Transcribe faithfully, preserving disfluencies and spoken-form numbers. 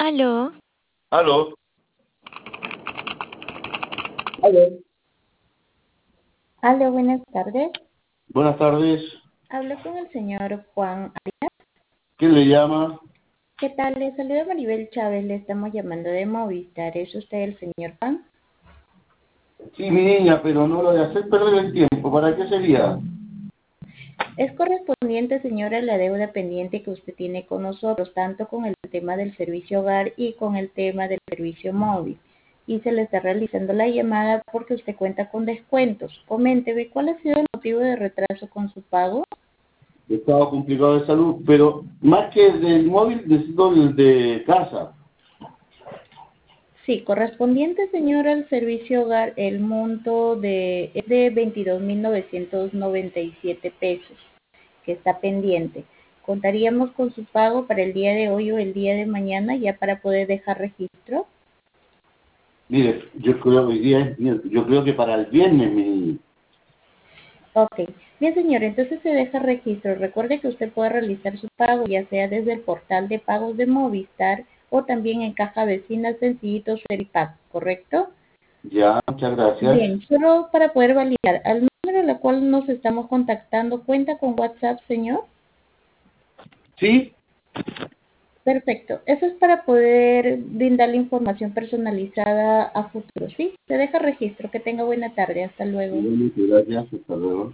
Aló, Aló, aló. Hola, buenas tardes. Buenas tardes. Hablo con el señor Juan. ¿Quién le llama? ¿Qué tal? Le saluda Maribel Chávez. Le estamos llamando de Movistar. ¿Es usted el señor Juan? Sí, mi niña, pero no lo de hacer perder el tiempo. ¿Para qué sería? Es correspondiente, señora, a la deuda pendiente que usted tiene con nosotros, tanto con el tema del servicio hogar y con el tema del servicio móvil. Y se le está realizando la llamada porque usted cuenta con descuentos. Coménteme, ¿cuál ha sido el motivo de retraso con su pago? Estaba complicado de salud, pero más que el del móvil, necesito el de casa. Sí, correspondiente, señora, al servicio hogar, el monto de, es de veintidós mil novecientos noventa y siete pesos, que está pendiente. Contaríamos con su pago para el día de hoy o el día de mañana, ya para poder dejar registro. Mire, yo creo que hoy día es miércoles. Yo creo que para el viernes, mi niña. Ok, bien, señor, entonces se deja registro. Recuerde que usted puede realizar su pago, ya sea desde el portal de pagos de Movistar o también en Caja Vecina Sencillito Seripac, ¿correcto? Ya, muchas gracias. Bien, solo para poder validar, al número al cual nos estamos contactando, ¿cuenta con WhatsApp, señor? ¿Sí? Perfecto. Eso es para poder brindar la información personalizada a futuro, ¿sí? Se deja registro. Que tenga buena tarde. Hasta luego. Muchas gracias. Hasta luego.